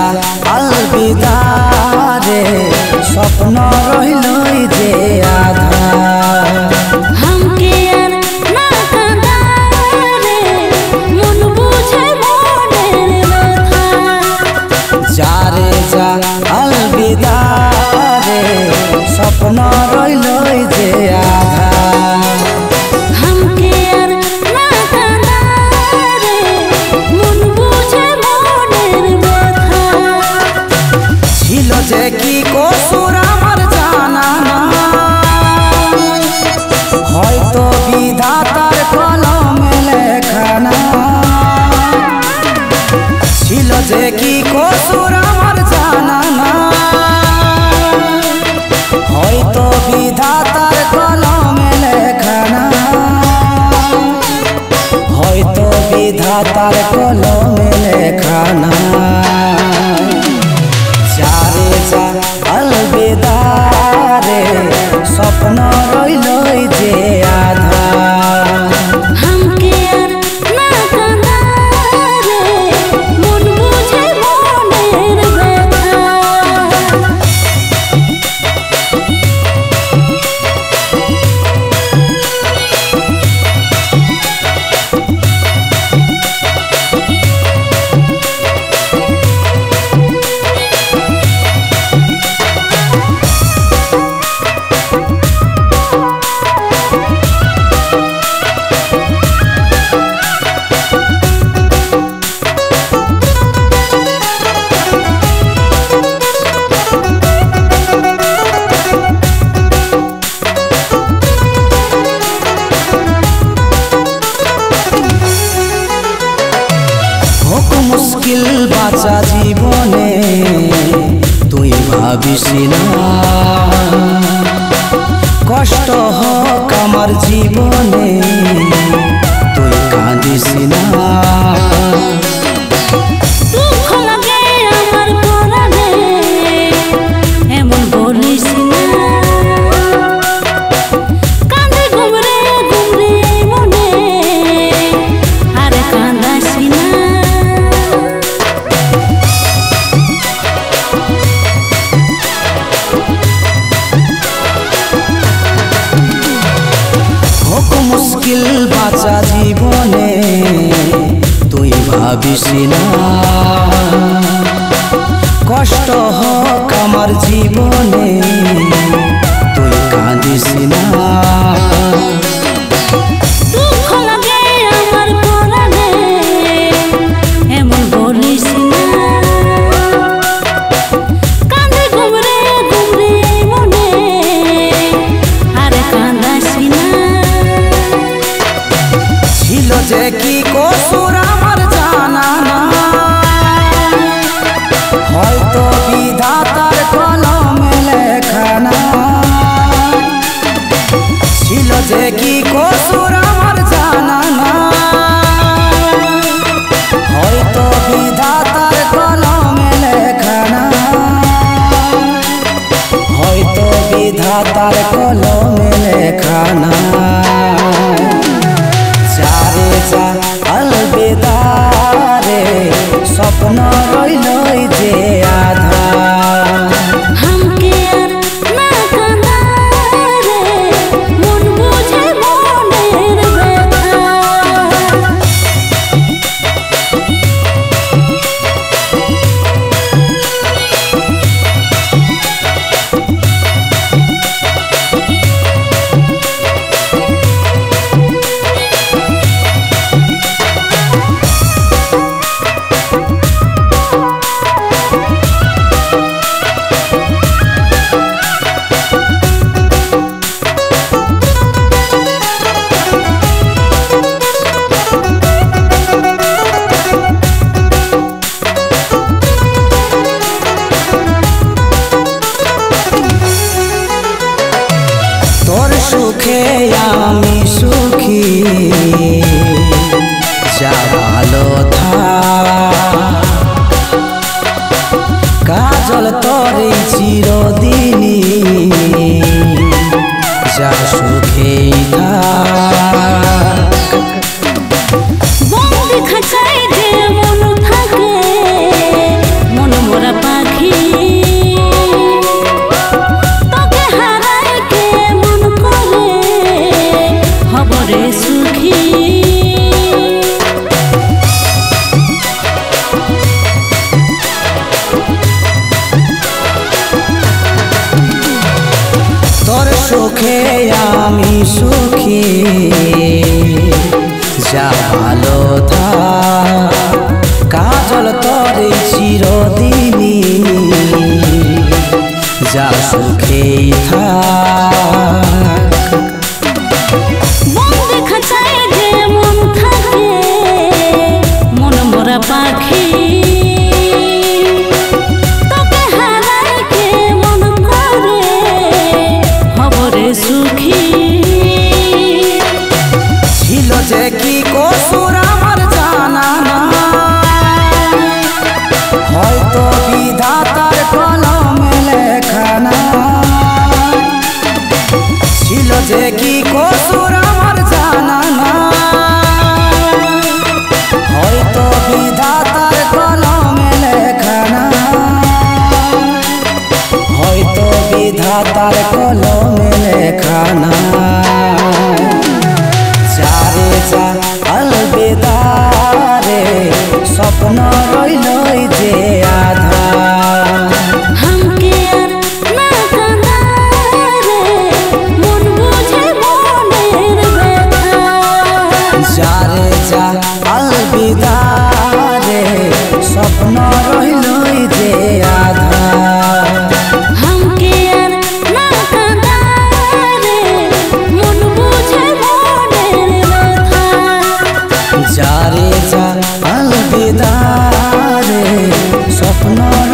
जा अलविदा रे स्वप्न रहिलई जे आधा हमके यार ना कांदा रे मन बुझे मोरे व्यथा जा रे जा अलविदा रे स्वप्न रहिलई जे आधा की कसूर আমার জানা না হয়তো বিধাতার কলমে লেখা না ছিল যে কি কसूर আমার জানা না হয়তো বিধাতার কলমে লেখা না হয়তো বিধাতার কলমে লেখা না अलविदा रे स्वप्न रहिलई जे आधा हमके यार ना कांदा रे मन बुझे मोरे व्यथा मुश्किल बाचा जीवने तुई भाविस ना कष्ट होक आमार जीवने तुई कांदिस ना दुख लागे आमार पराने एमन बलिस ना कांदे घुमरे घुमरे मने आरे कांदास ना मुश्किल बाचा जीवने तुई भाविस ना कष्ट होक आमार जीवने तुई कांदिस ना दुख लागे आमार पराने एमन बलिस ना कांदे घुमरे घुमरे मने आरे कांदास ना जे की कसूर আমার জানা না হয়তো বিধাতার কলমে লেখা না ছিল যে কি কसूर আমার জানা না হয়তো বিধাতার কলমে লেখা না হয়তো বিধাতার কলমে লেখা না अलविदा रे स्वप्न रहिलई जे आधा हमके यार ना कांदा रे मन बुझे मोरे व्यथा সুখে আমি সুখী যা ভালো কাজল তরে চিরদিনই যা সুখে বন্দি খাঁচায় যে মন থাকে মন সুখে আমি সুখী যা ভালো থাক কাজল তরে চিরদিনই যা সুখে থাক মন দেখা চায় যে মন থাকে মন মরা পাখি তোকে হারাইকে মন করে হবরে সুখী ছিল যে কি কসুর আমার জানা নাই হয়তো বিধাতার কলমে লেখা নাই ছিল যে কি কসুর আমার জানা নাই হয়তো বিধাতার কলমে লেখা নাই হয়তো বিধাতার কলমে লেখা নাই যারে যা अलविदा रे स्वप्न रइलई जे आधा हमके আর না কাঁদা রে মন বুঝে মনের ব্যথা যারে যা अलविदा रे स्वप्न रइलई जे आधा हमके আর না কাঁদা রে মন বুঝে মনের ব্যথা যারে যা अलविदा रे स्वप्न